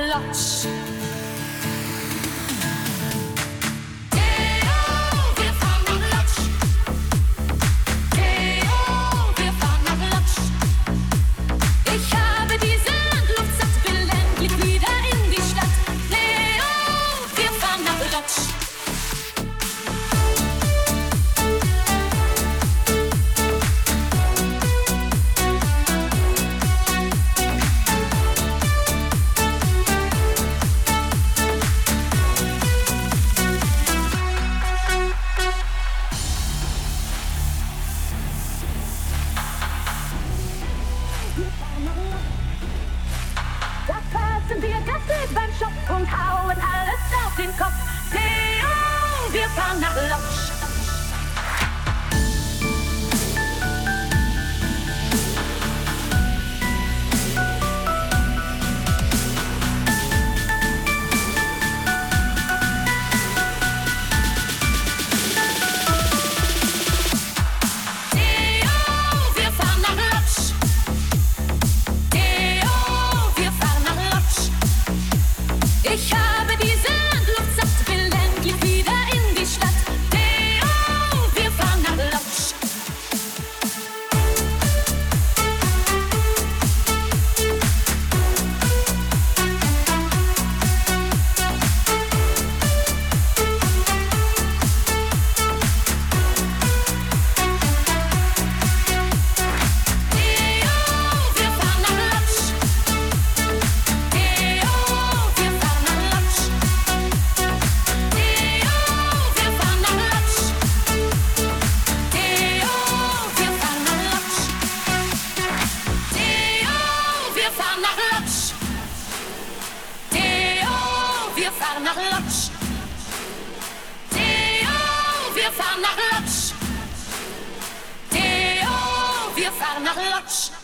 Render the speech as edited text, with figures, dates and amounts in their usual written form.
Lodge. Wir Gäste beim Shop und hauen alles auf den Kopf. Theo, wir fahren nach Lodge. Ich habe die Sandluft satt, will endlich wieder in die Stadt. Theo, wir fahren nach Lodge. Wir fahren nach Lodge. Theo, wir fahren nach Lodge. Theo, wir fahren nach Lodge.